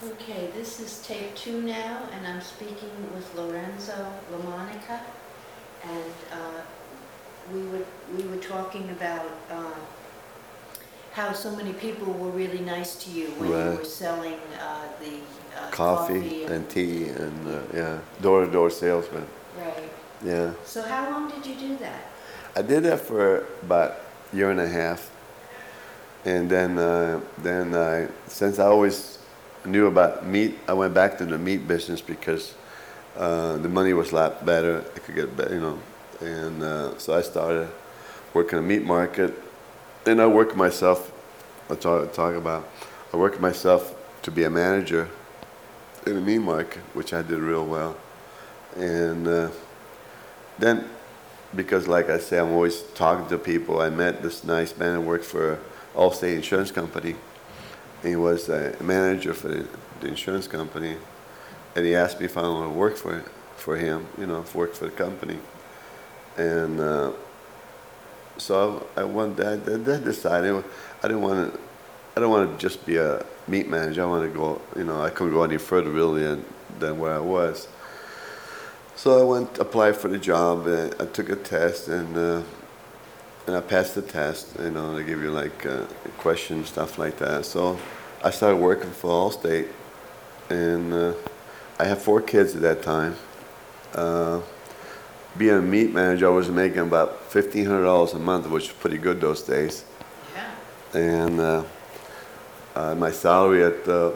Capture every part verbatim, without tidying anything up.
Okay, this is tape two now, and I'm speaking with Lorenzo LaMonica, and uh, we were we were talking about uh, how so many people were really nice to you when you Right. were selling uh, the uh, Coffee coffee and tea and, uh, yeah, door-to-door salesman. right. Yeah. So how long did you do that? I did that for about a year and a half. And then, uh, then I, since I always knew about meat, I went back to the meat business because uh, the money was a lot better. I could get better, you know. And uh, so I started working a meat market. Then I worked myself, I'll talk, talk about, I worked myself to be a manager in the meat market, which I did real well. And uh, then, because like I say, I'm always talking to people, I met this nice man who worked for Allstate Insurance Company. He was a manager for the, the insurance company, and he asked me if I wanted to work for for him, you know, work for the company. And uh, so I one day I decided I didn't want to. I don't want to just be a meat manager. I want to go. You know, I couldn't go any further really than, than where I was. So I went applied for the job. And I took a test and. Uh, And I passed the test, you know, they give you like uh, questions, stuff like that. So I started working for Allstate, and uh, I had four kids at that time. Uh, being a meat manager, I was making about fifteen hundred dollars a month, which was pretty good those days. Yeah. And uh, uh, my salary at uh,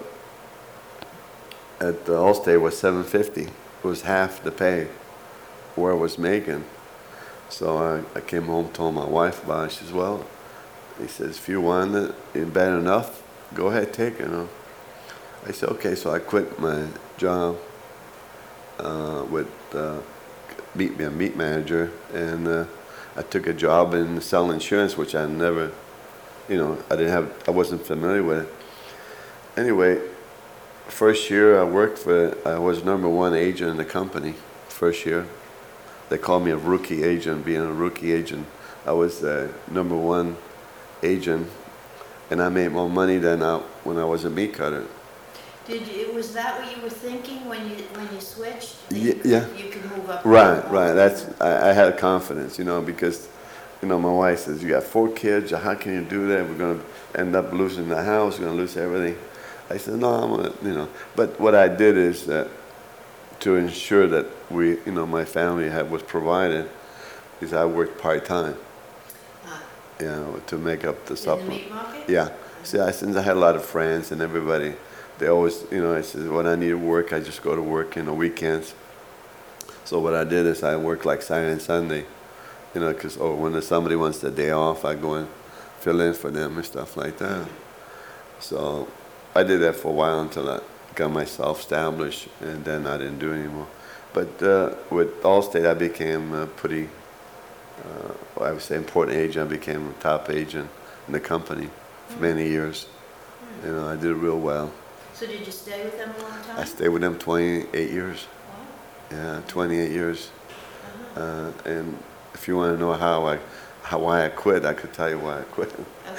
at uh, Allstate was seven fifty. It was half the pay where I was making. So I, I came home, told my wife about it. She says, well, he says, if you want it, it's bad enough, go ahead, take it. You know? I said, okay, so I quit my job uh, with uh, meat, being a meat manager, and uh, I took a job in selling insurance, which I never, you know, I didn't have, I wasn't familiar with it. Anyway, first year I worked for, I was number one agent in the company, first year. They called me a rookie agent. Being a rookie agent, I was the number one agent, and I made more money than I, when I was a meat cutter. Did you, was that what you were thinking when you when you switched? That Yeah, you, yeah. You could move up. Right, right. That's I, I had confidence, you know, because, you know, my wife says you got four kids. How can you do that? We're gonna end up losing the house. We're gonna lose everything. I said no, I'm gonna, you know. But what I did is that. To ensure that we, you know, my family had was provided, is I worked part time, Ah. you know, to make up the In supplement. the meat market? Yeah. See, I, since I had a lot of friends and everybody, they always, you know, I said when I need to work, I just go to work in the weekends. So what I did is I worked like Saturday and Sunday, you know, because oh, when somebody wants the day off, I go and fill in for them and stuff like that. So I did that for a while until I got myself established, and then I didn't do it anymore. But uh, with Allstate, I became a pretty, uh, I would say, important agent. I became a top agent in the company for many years. You know, I did real well. So did you stay with them a long time? I stayed with them twenty-eight years. Wow. Yeah, twenty-eight years. Uh-huh. Uh, and if you want to know how I, how why I quit, I could tell you why I quit.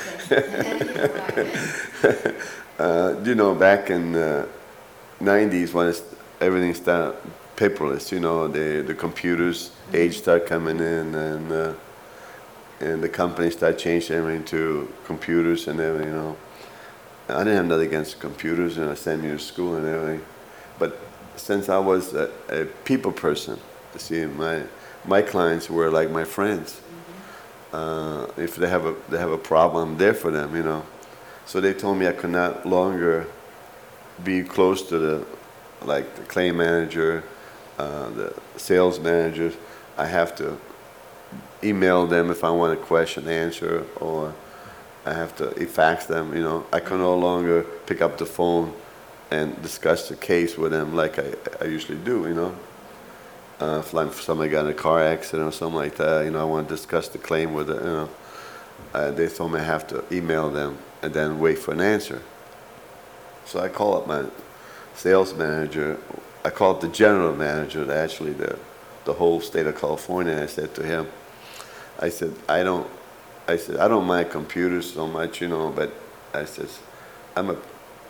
Okay. uh, you know, back in the nineties when it's, everything started paperless, you know, the the computers age started coming in, and uh, and the company started changing everything to computers and everything, you know. I didn't have nothing against computers, and I sent me to school and everything, but since I was a, a people person, you see, my my clients were like my friends. Uh, if they have a they have a problem, I'm there for them, you know. So they told me I could not longer be close to the, like the claim manager, uh, the sales managers. I have to email them if I want a question answer, or I have to fax them, you know. I can no longer pick up the phone and discuss the case with them like I, I usually do, you know. Uh, if like somebody got in a car accident or something like that, you know, I want to discuss the claim with it, you know. Uh, they told me I have to email them and then wait for an answer. So I call up my sales manager. I call up the general manager, actually the the whole state of California. And I said to him, I said, I don't, I said, I don't mind computers so much, you know, but I says, I'm a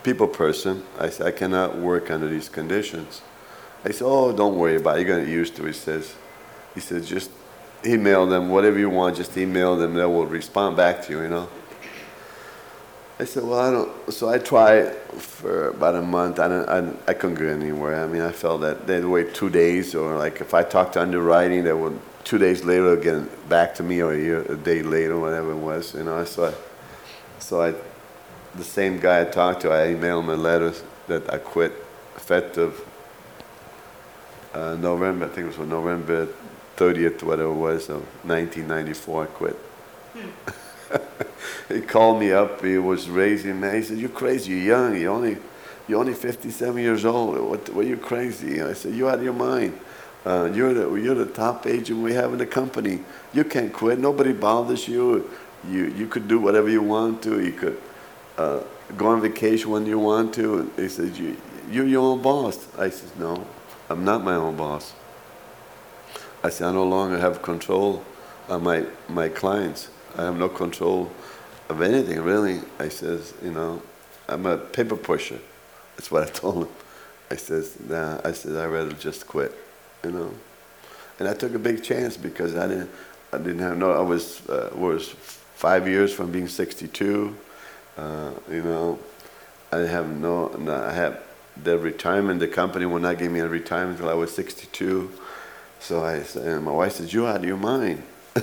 people person. I said, I cannot work under these conditions. I said, oh, don't worry about it. You're going to get used to it. He says, he says, just email them, whatever you want, just email them. They will respond back to you, you know. I said, well, I don't, so I tried for about a month. I, don't, I, I couldn't go anywhere. I mean, I felt that they'd wait two days, or like if I talked to underwriting, they would, two days later, get back to me, or a, year, a day later, whatever it was, you know. So I, so I, the same guy I talked to, I emailed him a letter that I quit effective uh, November, I think it was November thirtieth, whatever it was, of nineteen ninety-four, I quit. Hmm. He called me up. He was raising me. He said, "You're crazy. You're young. You're only, you're only fifty-seven years old. What? What? You crazy?" I said, "You're out of your mind. Uh, you're the you're the top agent we have in the company. You can't quit. Nobody bothers you. You you could do whatever you want to. You could uh, go on vacation when you want to." And he said, "You you're your own boss." I said, "No, I'm not my own boss." I said, "I no longer have control of my my clients. I have no control of anything, really." I says, you know, I'm a paper pusher. That's what I told him. I says, nah, I said, I'd rather just quit, you know. And I took a big chance because I didn't, I didn't have no, I was, uh, was five years from being sixty-two, uh, you know. I have no, no, I have the retirement, the company will not give me a retirement until I was sixty-two. So I said, and my wife said, "You're out of your mind."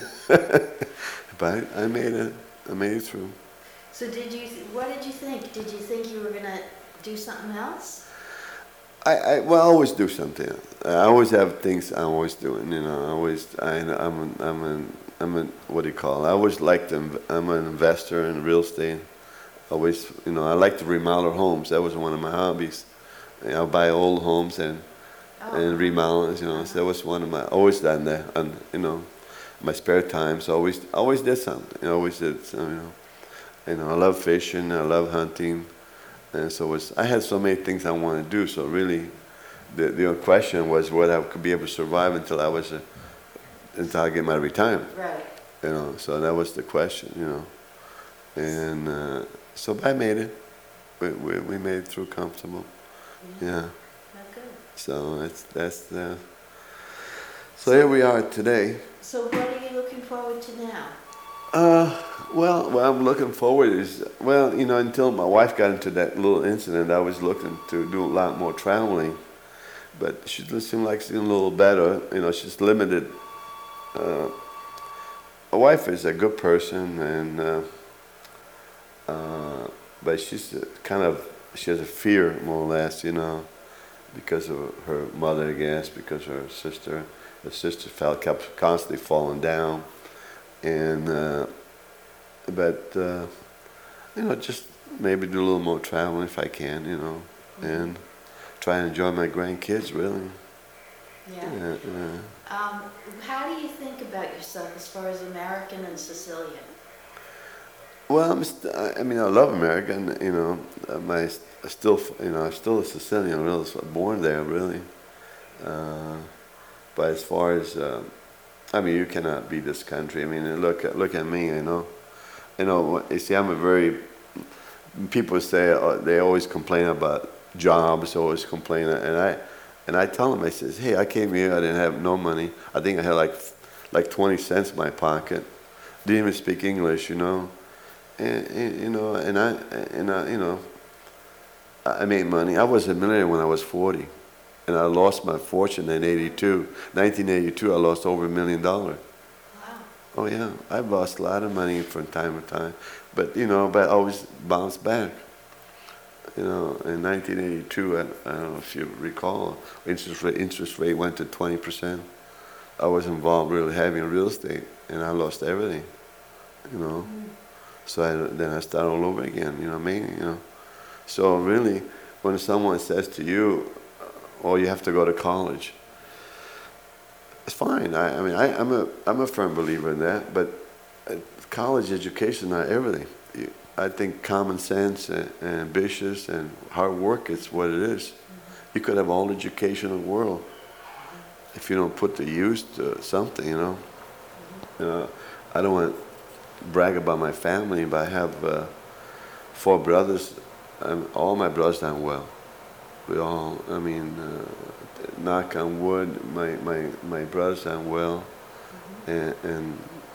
But I made it. I made it through. So did you? What did you think? Did you think you were gonna do something else? I, I well, I always do something. I always have things I'm always doing. You know, I always. I, I'm. An, I'm. An, I'm. An, what do you call it? I always like to. I'm an investor in real estate. Always. You know, I like to remodel homes. That was one of my hobbies. You know, I'll buy old homes and oh. and remodel. You know, uh-huh. So that was one of my. Always done that. And you know. My spare time, so always always did something. I always did, so, you know. You know, I love fishing, I love hunting, and so it was. I had so many things I wanted to do. So really, the the question was whether I could be able to survive until I was a, until I get my retirement. Right. You know, so that was the question. You know, and uh, so I made it. We, we we made it through comfortable. Yeah. yeah. Not good. So it's that's. Uh, so here we are today. So what are you looking forward to now? Uh, well, what I'm looking forward is, well, you know, until my wife got into that little incident, I was looking to do a lot more traveling. But she seemed like she's doing a little better. You know, she's limited. Uh, my wife is a good person, and uh, uh, but she's kind of, she has a fear, more or less, you know, because of her mother, I guess, because of her sister. The sister felt kept constantly falling down, and uh, but uh, you know, just maybe do a little more traveling if I can, you know, mm-hmm. and try and enjoy my grandkids, really. Yeah. yeah, yeah. Um, how do you think about yourself as far as American and Sicilian? Well, I'm st- I mean, I love America, and you know, my I still, you know, I'm still a Sicilian. Really, I was born there, really. Uh, But as far as, uh, I mean, you cannot beat this country. I mean, look at look at me, you know. You know, you see, I'm a very. People say uh, they always complain about jobs, always complain, and I, and I tell them, I says, hey, I came here, I didn't have no money. I think I had like, like twenty cents in my pocket. Didn't even speak English, you know, and, and you know, and I, and I, you know, I made money. I was a millionaire when I was forty. And I lost my fortune in eighty-two. nineteen eighty-two, I lost over a million dollars. Wow. Oh yeah, I've lost a lot of money from time to time. But, you know, but I always bounced back. You know, in nineteen eighty-two, I, I don't know if you recall, interest rate, interest rate went to twenty percent. I was involved really heavy in real estate, and I lost everything, you know. Mm. So I, then I started all over again, you know what I mean? You know. So really, when someone says to you, or you have to go to college, it's fine. I, I mean, I, I'm a I'm a firm believer in that. But college education is not everything. You, I think common sense and, and ambitious and hard work is what it is. Mm-hmm. You could have all the education in the world if you don't put the use to something. You know. Mm-hmm. You know, I don't want to brag about my family, but I have uh, four brothers um, all my brothers done well. We all, I mean, uh, knock on wood, my, my, my brothers done well. Mm-hmm. And, and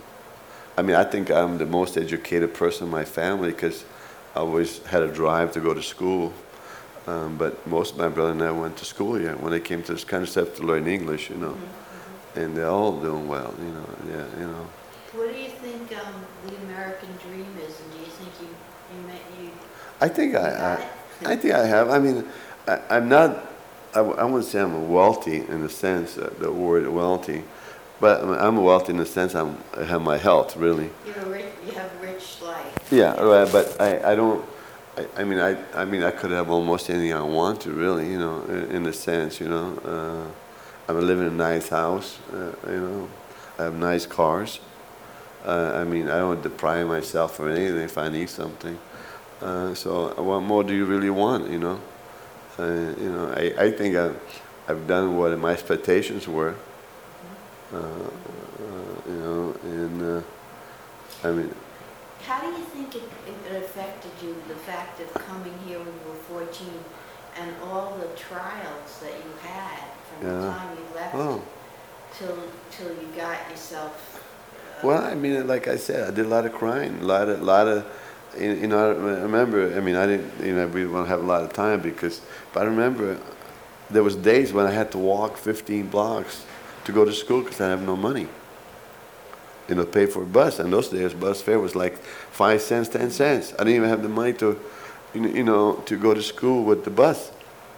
I mean, I think I'm the most educated person in my family because I always had a drive to go to school. Um, but most of my brothers never went to school yet. When they came to this kind of stuff to learn English, you know, Mm-hmm. and they're all doing well, you know, yeah, you know. What do you think um, the American dream is, and do you think you you met you? I think you I, got I, it? I think I have. I mean, I, I'm not, I, w- I wouldn't say I'm wealthy in the sense, uh, the word wealthy, but I'm I'm wealthy in the sense I'm, I have my health, really. You're rich, you have a rich life. Yeah, right, but I, I don't, I, I mean, I, I mean, I could have almost anything I want to, really, you know, in, in a sense, you know. Uh, I'm living in a nice house, uh, you know. I have nice cars. Uh, I mean, I don't deprive myself of anything if I need something. Uh, so what more do you really want, you know? Uh, you know, I, I think I've, I've done what my expectations were. Uh, uh, you know, and uh, I mean, How do you think it, it affected you, the fact of coming here when you were fourteen and all the trials that you had from the Yeah. time you left oh, till till you got yourself? Uh, well, I mean, like I said, I did a lot of crying, a lot of, lot of, you you know, I remember, I mean, I didn't, you know, we don't have a lot of time because, but I remember there was days when I had to walk fifteen blocks to go to school because I have no money. You know, pay for a bus. And those days, bus fare was like five cents, ten cents. I didn't even have the money to, you know, you know, to go to school with the bus.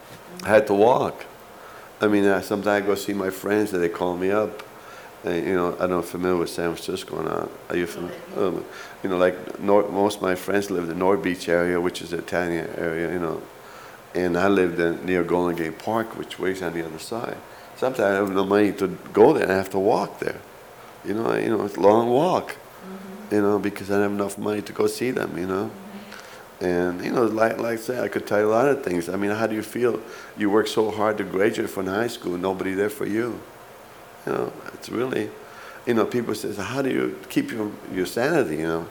I had to walk. I mean, uh, sometimes I go see my friends and they call me up. And, you know, I don't know if you're familiar with San Francisco or not. Are you familiar? Um, you know, like North, most of my friends lived in the North Beach area, which is the Italian area, you know. And I lived in, near Golden Gate Park, which was on the other side. Sometimes I have no money to go there and I have to walk there. You know, you know, it's a long walk, mm-hmm. you know, because I don't have enough money to go see them, you know. Mm-hmm. And, you know, like, like I say, I could tell you a lot of things. I mean, how do you feel? You work so hard to graduate from high school, nobody there for you. You know, it's really, you know, people say, how do you keep your, your sanity, you know?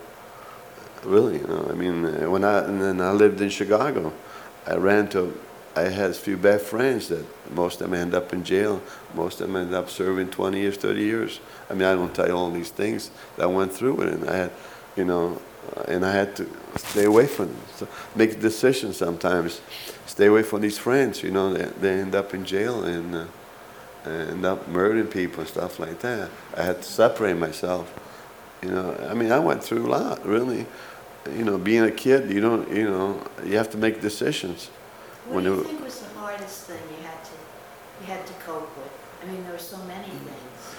Really, you know, I mean, uh, when I, and then I lived in Chicago, I ran to, I had a few bad friends that most of them end up in jail. Most of them end up serving twenty years, thirty years. I mean, I don't tell you all these things that I went through it, and I had, you know, uh, and I had to stay away from them. So make decisions sometimes. Stay away from these friends, you know, they, they end up in jail and uh, end up murdering people and stuff like that. I had to separate myself. You know, I mean, I went through a lot, really. You know, being a kid, you don't, you know, you have to make decisions. What when do you it, think was the hardest thing you had to you had to cope with? I mean, there were so many things.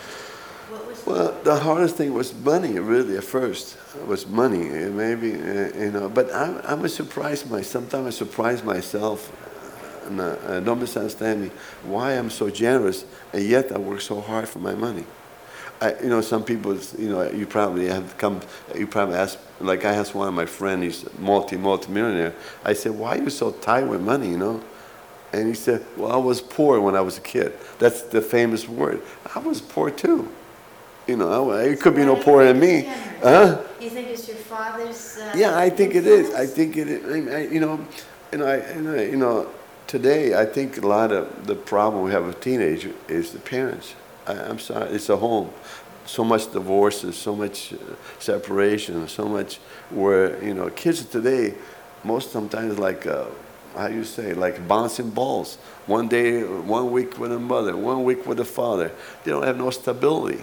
What was Well, the, the hardest thing was money, really, at first. It was money, uh, maybe, uh, you know. But I'm, I'm a surprise myself. Sometimes I surprise myself, uh, and uh, don't misunderstand me, why I'm so generous, and yet I work so hard for my money. I, you know, some people, you know, you probably have come, you probably ask, like I asked one of my friends, he's multi, multi-millionaire. I said, why are you so tight with money, you know? And he said, well, I was poor when I was a kid. That's the famous word. I was poor too. You know, I, it could be no poorer than me. Huh? You think it's your father's? Uh, Yeah, I think it is. I influence? think it is. I, I, you know, and I, and I, you know, today I think a lot of the problem we have with teenagers is the parents. I, I'm sorry, it's a home. So much divorces, so much uh, separation, so much where, you know, kids today, most sometimes like, uh, how you say, like bouncing balls. One day, one week with a mother, one week with a father. They don't have no stability.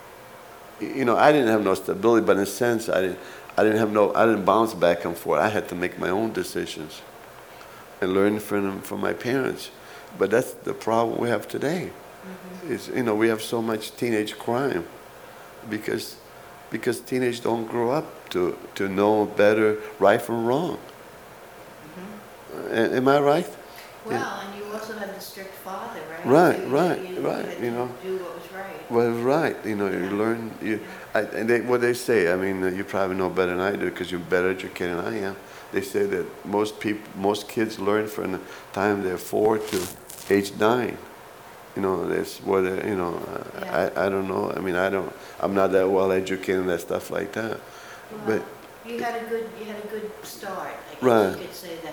You know, I didn't have no stability, but in a sense, I didn't, I didn't have no, I didn't bounce back and forth. I had to make my own decisions and learn from them, from my parents. But that's the problem we have today. Mm-hmm. Is, you know, we have so much teenage crime because because teenagers don't grow up to, to know better right from wrong. Mm-hmm. A- am I right? Well, Yeah. and you also had the strict father, right? Right, So you- right, you, right, You, had you to know. do what was right. Well, right. You know, Yeah. you learn. You, Yeah. I, and they, what they say. I mean, uh, you probably know better than I do because you're better educated than I am. They say that most people, most kids learn from the time they're four to age nine. You know, that's what they- you know. Uh, Yeah. I, I don't know. I mean, I don't. I'm not that well educated in that stuff like that. Well, But you had a good you had a good start. I guess Right. you could say that.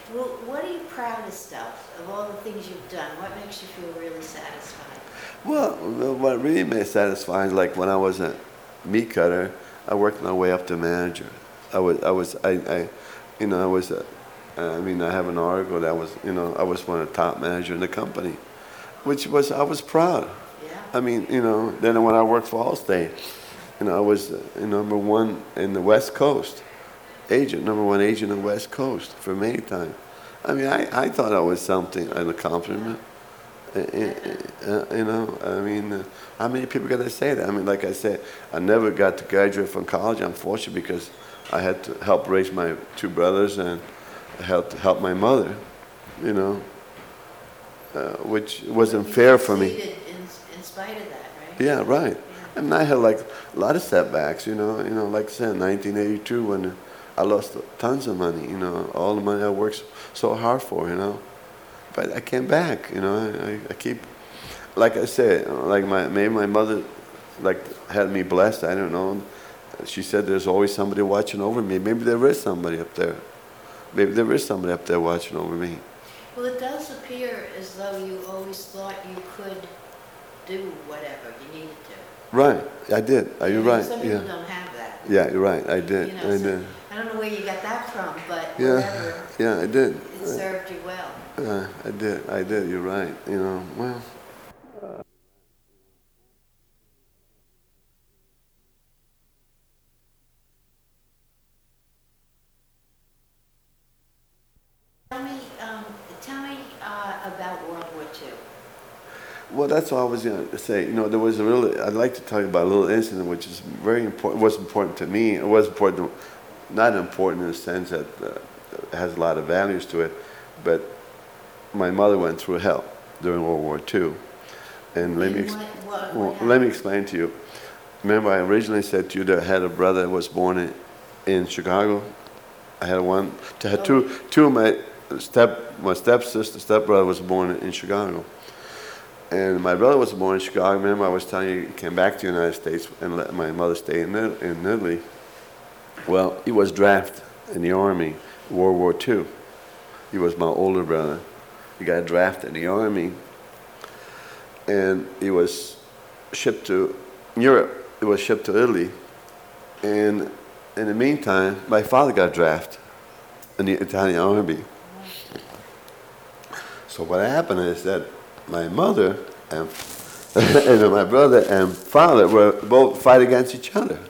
Well, what are you proudest of, of all the things you've done? What makes you feel really satisfied? Well, what really made satisfying is like when I was a meat cutter, I worked my way up to manager. I was, I was, I, I you know, I was, a, I mean, I have an article that was, you know, I was one of the top managers in the company, which was, I was proud. Yeah. I mean, you know, then when I worked for Allstate, you know, I was uh, number one in the West Coast, agent, number one agent in the West Coast for many times. I mean, I, I thought I was something, an accomplishment. Uh, uh, you know, I mean, uh, how many people got to say that? I mean, like I said, I never got to graduate from college, unfortunately, because I had to help raise my two brothers and help help my mother, you know, uh, which wasn't You fair for me. succeeded In, in spite of that, right? Yeah, right. Yeah. I mean, I had like a lot of setbacks, you know, you know, like I said, nineteen eighty-two when I lost tons of money, you know, all the money I worked so hard for, you know. But I came back, you know. I, I keep, like I said, like my maybe my mother, like had me blessed. I don't know. She said there's always somebody watching over me. Maybe there is somebody up there. Maybe there is somebody up there watching over me. Well, it does appear as though you always thought you could do whatever you needed to. Right, I did. Are you right? Some people Yeah. don't have that. Yeah, you're right. I did. You know, I so did. I don't know where you got that from, but Yeah, whatever, yeah, I did. it served you well. Uh, I did. I did. You're right. You know. Well. Tell me, um, tell me uh, about World War Two. Well, that's what I was going to say. You know, there was a really, I'd like to tell you about a little incident which is very important, was important to me. It was important, not important in the sense that uh, it has a lot of values to it, but my mother went through hell during World War Two. And let me, ex- What, what, well, what let me explain to you. Remember, I originally said to you that I had a brother that was born in, in Chicago. I had one, I had two, two of my step, my stepsister, stepbrother was born in Chicago. And my brother was born in Chicago. Remember, I was telling you, he came back to the United States and let my mother stay in, in Italy. Well, he was drafted in the Army, World War Two. He was my older brother. He got drafted in the Army, and he was shipped to Europe. He was shipped to Italy. And in the meantime, my father got drafted in the Italian Army. So what happened is that my mother and, and my brother and father were both fight against each other.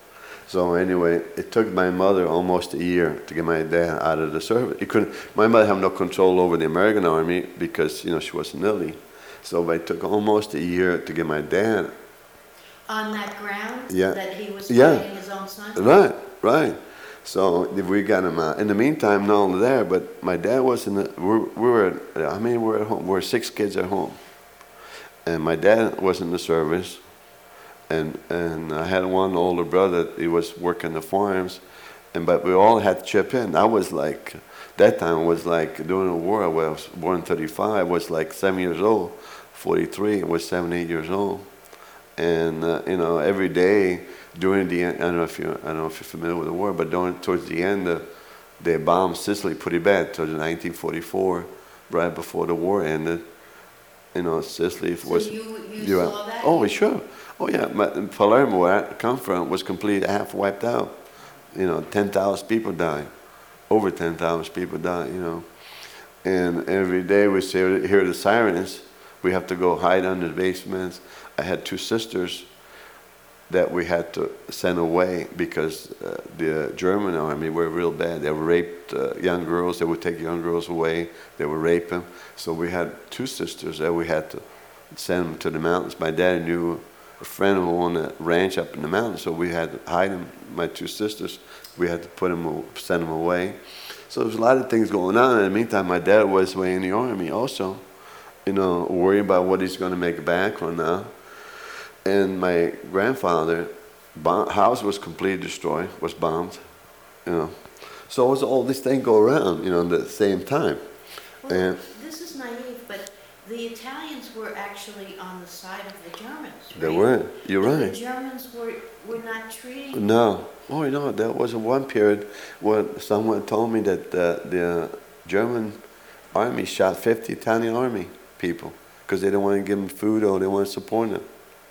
So anyway, it took my mother almost a year to get my dad out of the service. He couldn't. My mother had no control over the American Army because you know she was in Italy. So it took almost a year to get my dad. on that ground Yeah. that he was Yeah. fighting his own son? Right, right. So we got him out. In the meantime, not only there, but my dad was in the. We, we were. I mean, we were at home. We were six kids at home, and my dad was in the service, and and I had one older brother. He was working the farms, and but we all had to chip in. I was like, that time was like during the war. I was born in thirty-five. I was like seven years old. forty-three. I was seven, eight years old, and uh, you know every day. During the end, I don't know if you I don't know if you're familiar with the war, but during, towards the end, uh, they bombed Sicily pretty bad. Towards nineteen forty-four, right before the war ended, you know, Sicily So was. you, you you saw that? Oh, sure. Oh, yeah. My, Palermo, where I come from, was completely half wiped out. You know, ten thousand people died. Over ten thousand people died. You know, and every day we see, hear the sirens. We have to go hide under the basements. I had two sisters that we had to send away because uh, the German army were real bad. They raped uh, young girls. They would take young girls away. They would rape them. So we had two sisters that we had to send them to the mountains. My dad knew a friend who owned a ranch up in the mountains, so we had to hide them. My two sisters, we had to put them, send them away. So there was a lot of things going on. In the meantime, my dad was away in the army also, you know, worrying about what he's going to make back or not. And my grandfather, bomb, house was completely destroyed, was bombed, you know. So it was all these things go around, you know, at the same time. Well, And this is naive, but the Italians were actually on the side of the Germans, right? they were, you're But right. the Germans were, were not treating... No. Oh, you know, there was one period where someone told me that uh, the German army shot fifty Italian army people because they didn't want to give them food or they want to support them.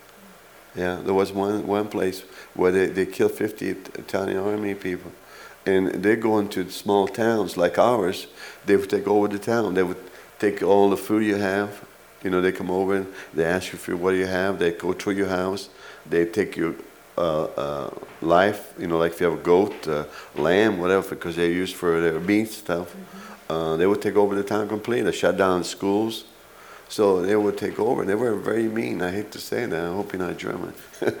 Yeah, there was one one place where they, they killed fifty Italian army people. And they go into small towns like ours. They would take over the town. They would take all the food you have. You know, they come over and they ask you for what do you have. They go to your house. They take your uh, uh, life, you know, like if you have a goat, uh, lamb, whatever, because they're used for their meat stuff. Mm-hmm. Uh, they would take over the town completely. They shut down schools. So they would take over. They were very mean. I hate to say that. I hope you're not German.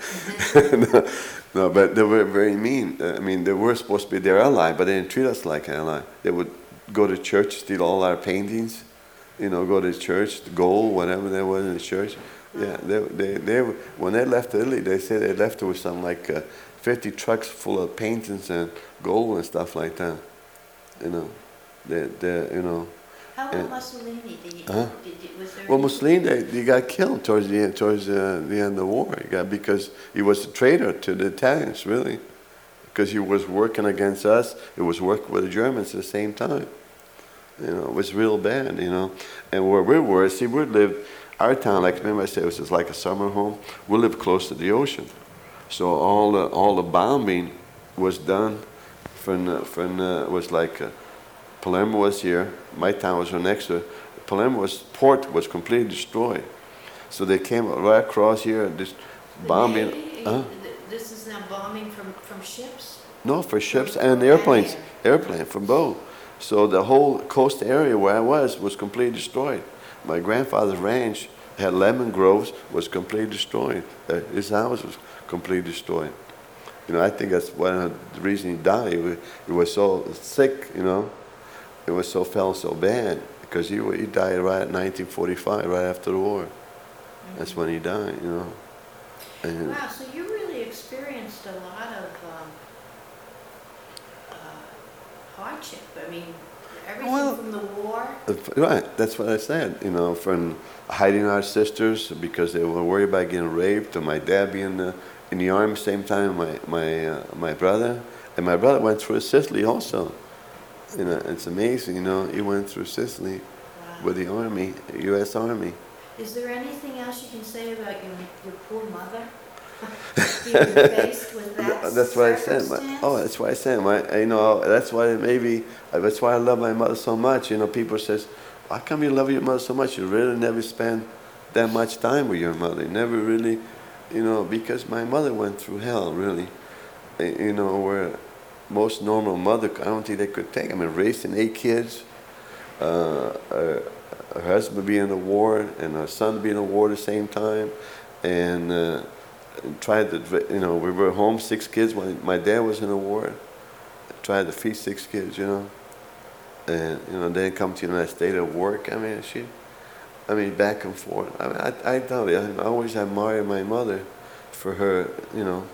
no, no, but they were very mean. I mean, they were supposed to be their ally, but they didn't treat us like an ally. They would go to church, steal all our paintings, you know, go to church, gold, whatever there was in the church. Yeah, they, they, they, when they left Italy, they said they left with some like uh, fifty trucks full of paintings and gold and stuff like that. You know, they, they, you know. How about Mussolini? Did he, huh? did, did, was there well, any... Mussolini, they, he got killed towards the end, towards uh, the end of the war. He got because he was a traitor to the Italians, really, because he was working against us. He was working with the Germans at the same time. You know, it was real bad. You know, and where we were, see, we lived our town. Like remember I said, it was just like a summer home. We lived close to the ocean, so all the all the bombing was done from uh, from uh, was like. Uh, Palermo was here. My town was right next to it. Palermo's port was completely destroyed. So they came right across here, just bombing. Navy, huh? This is now bombing from, from ships? No, for ships and airplanes. Airplane from both. So the whole coast area where I was was completely destroyed. My grandfather's ranch had lemon groves, was completely destroyed. Uh, his house was completely destroyed. You know, I think that's one of the reasons he died. He was, he was so sick, you know. It was so felt so bad because he he died right at nineteen forty-five, right after the war. Mm-hmm. That's when he died, you know. And wow, so you really experienced a lot of um, uh, hardship. I mean, everything well, from the war. Right, that's what I said. You know, from hiding our sisters because they were worried about getting raped, to my dad being uh, in the army same time, my my uh, my brother, and my brother went through Sicily also. You know, it's amazing, you know, he went through Sicily wow. with the army, U S Army. Is there anything else you can say about your, your poor mother? Being faced with that That's what I said. My, oh, that's why I said. My, you know, that's why maybe, that's why I love my mother so much. You know, people says, how come you love your mother so much? You really never spend that much time with your mother. You never really, you know, because my mother went through hell, really. You know, where most normal mother, I don't think they could take. I mean, raising eight kids, uh, her, her husband being in the war, and her son being in the war at the same time, and, uh, and tried to, you know, we were home, six kids when my dad was in the war. Tried to feed six kids, you know, and you know, then come to the United States at work. I mean, she, I mean, back and forth. I mean, I, I tell you, I always admire my mother for her, you know.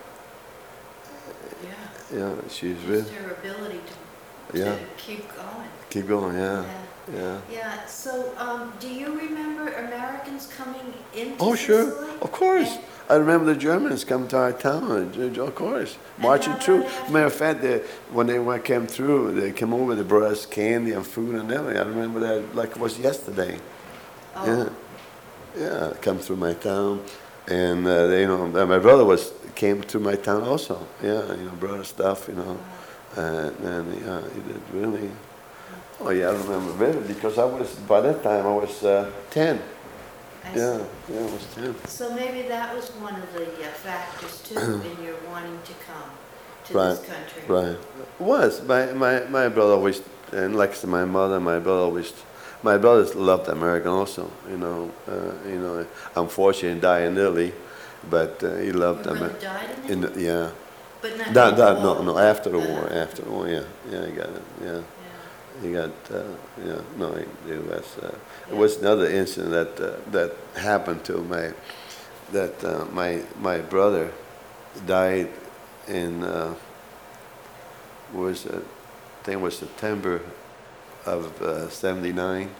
Yeah, she's really. Just her ability to, yeah. to keep going. Keep going, yeah. Yeah. Yeah. Yeah. So, um, do you remember Americans coming into Oh, Sicily? sure. Of course. And I remember the Germans coming to our town, of course, marching through. Matter of fact, they, when they went, came through, they came over, they brought us candy and food and everything. I remember that like it was yesterday. Oh. Yeah. Yeah, come through my town. And, uh, they, you know, my brother was came to my town also. Yeah, you know, brought us stuff, you know. Uh, and, yeah, he did really. Oh, yeah, I remember vividly because I was, by that time, I was uh, ten. I yeah, see. yeah, I was ten. So maybe that was one of the uh, factors, too, in your wanting to come to right, this country. Right. It was. My, my, my brother always, and like I said, my mother, my brother always, my brothers loved American also, you know. Uh, you know, unfortunately, he died in Italy, but uh, he loved Your brother America. died in In Italy? the, yeah. But not Da, in da, the no, war. no, after the Uh, war, after the war, yeah. Yeah, he got it, yeah. Yeah. He got, uh, yeah, no, it, it was, uh, Yeah. it was another incident that, uh, that happened to my, that uh, my, my brother died in, uh, was, uh, I think it was September of uh, seventy-nine.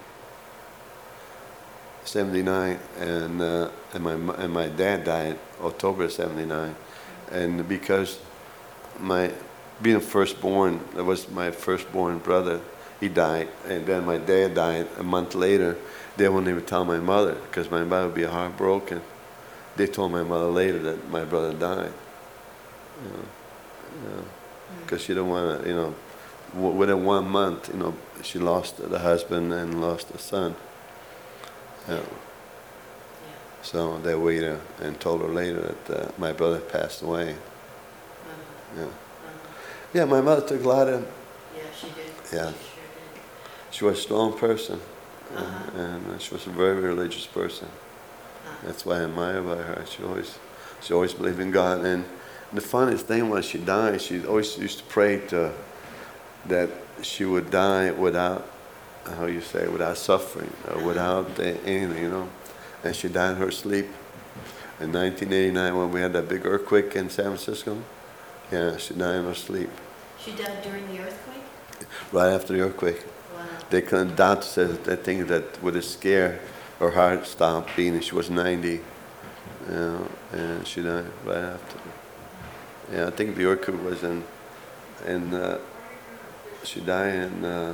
seventy-nine, and, uh, and, my, mo- and my dad died October seventy-nine. And because my, being firstborn, that was my firstborn brother, he died. And then my dad died a month later. They wouldn't even tell my mother because my mother would be heartbroken. They told my mother later that my brother died. You know, you know, because she didn't want to, you know, w- within one month, you know, she lost the husband and lost the son. You know. So they waited and told her later that uh, my brother passed away. Uh-huh. Yeah. Uh-huh. Yeah, my mother took a lot of. Yeah, she did. Yeah. She sure did. She was a strong person, Uh-huh. and, and she was a very religious person. Uh-huh. That's why I admire by her. She always, she always believed in God. And the funniest thing was, she died. She always used to pray to that she would die without, how you say, without suffering or without anything, you know. And she died in her sleep. In nineteen eighty-nine, when we had that big earthquake in San Francisco, yeah, she died in her sleep. She died during the earthquake? Right after the earthquake. Wow. They couldn't, doctor said that thing that would have scared her heart stopped beating. She was ninety, you know, and she died right after. Yeah, I think the earthquake was in, in uh, she died in, uh,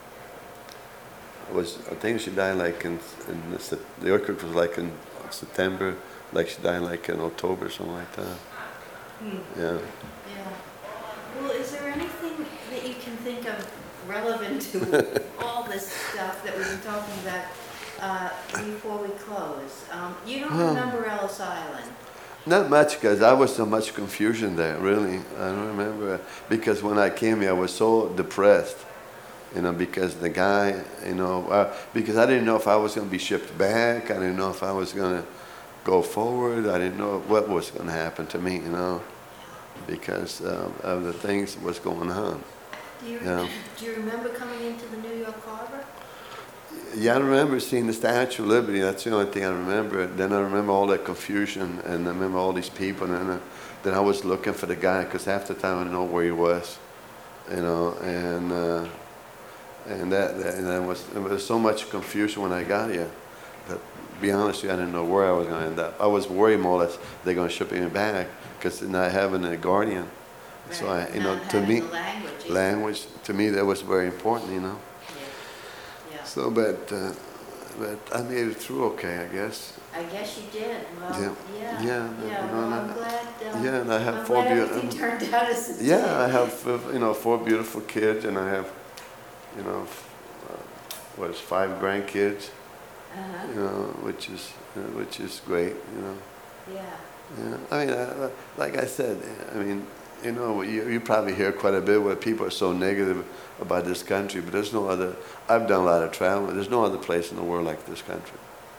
was, I think she died like in, in the, Sep- the earthquake was like in September, like she died like in October, something like that. Hmm. Yeah. Yeah. Well, is there anything that you can think of relevant to all this stuff that we've been talking about uh, before we close? Um, you don't Oh. remember Ellis Island? Not much, because I was so much confusion there, really. I don't remember, because when I came here, I was so depressed, you know, because the guy, you know, uh, because I didn't know if I was going to be shipped back. I didn't know if I was going to go forward. I didn't know what was going to happen to me, you know, because uh, of the things that was going on. Do you, Yeah. do you remember coming into the New York Harbor? Yeah, I remember seeing the Statue of Liberty. That's the only thing I remember. Then I remember all that confusion, and I remember all these people. And then, then I was looking for the guy, because half the time I didn't know where he was, you know. And uh, and that, that and there was there was so much confusion when I got here. That, to be honest with you, I didn't know where I was going to end up. I was worried more or less they're going to ship me back, because not having a guardian. So I, Right, you know, not to having me, the language either. language to me that was very important, you know. Yeah. Yeah. So, but, uh, but I made it through okay, I guess. I guess you did. Well, Yeah. yeah. Yeah, Yeah. no, Well, no, I'm no. glad. Um, Yeah, and I have I'm four glad beautiful. everything turned out as it did. Yeah, I have uh, you know four beautiful kids, and I have, you know, f- uh, what is five grandkids, Uh-huh. you know, which is uh, which is great, you know. Yeah. Yeah, I mean, uh, like I said, I mean, you know, you, you probably hear quite a bit where people are so negative about this country, but there's no other. I've done a lot of traveling. There's no other place in the world like this country.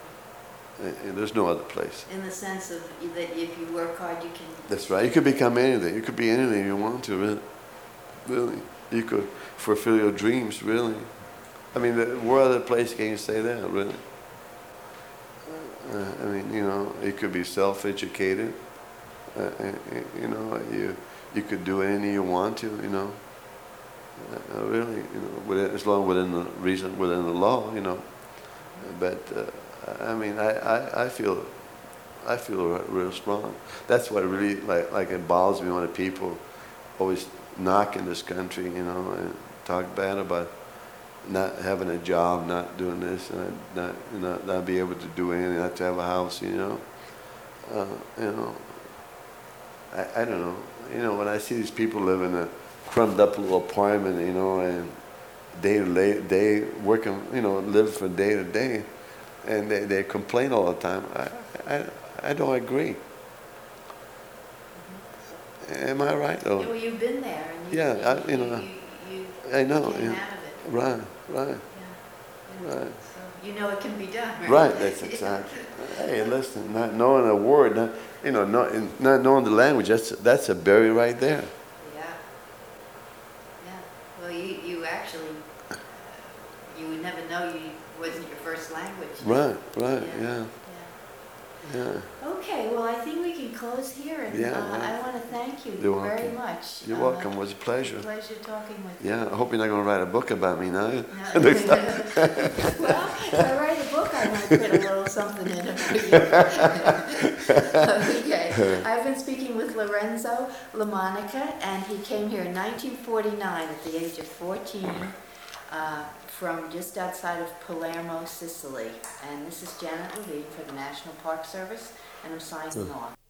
And- and there's no other place. In the sense of that if you work hard, you can. That's right. You could become anything. You could be anything you want to, really. Really. You could fulfill your dreams, really. I mean, the, what other place can you say that, really? Uh, I mean, you know, you could be self-educated. Uh, uh, you know, you you could do anything you want to, you know. Uh, really, you know, within, as long within the reason, within the law, you know. But uh, I mean, I, I, I feel, I feel real, real strong. That's what really like like it bothers me when the people always knock in this country, you know, and talk bad about not having a job, not doing this, and not you know not be able to do anything, not to have a house, you know. Uh, you know, I, I don't know. You know, when I see these people live in a crumbed up little apartment, you know, and day to day, day working, you know, live from day to day, and they, they complain all the time. I, I, I don't agree. Am I right? Though? Well, you've been there, and you, Yeah, you, I- you know, you, you I know. came Yeah. out of it. Right, right, Yeah. Yeah. right. So you know it can be done, right? Right, that's exactly. Hey, listen, not knowing a word, not, you know, not, not knowing the language, that's, that's a barrier right there. Yeah. Yeah. Well, you, you actually, uh, you would never know you wasn't your first language. Right, right, Yeah. yeah, Yeah. yeah. Okay, well, I think we can close here, and Yeah, uh, well, I want to thank you you're very welcome. much. You're Uh, welcome, it was a pleasure. Pleasure talking with you. Yeah, I hope you're not going to write a book about me now. No. Well, if I write a book, I might put a little something in it for you. Okay, I've been speaking with Lorenzo LaMonica, and he came here in nineteen forty-nine at the age of fourteen. uh, from just outside of Palermo, Sicily. And this is Janet Levine for the National Park Service, and I'm signing off.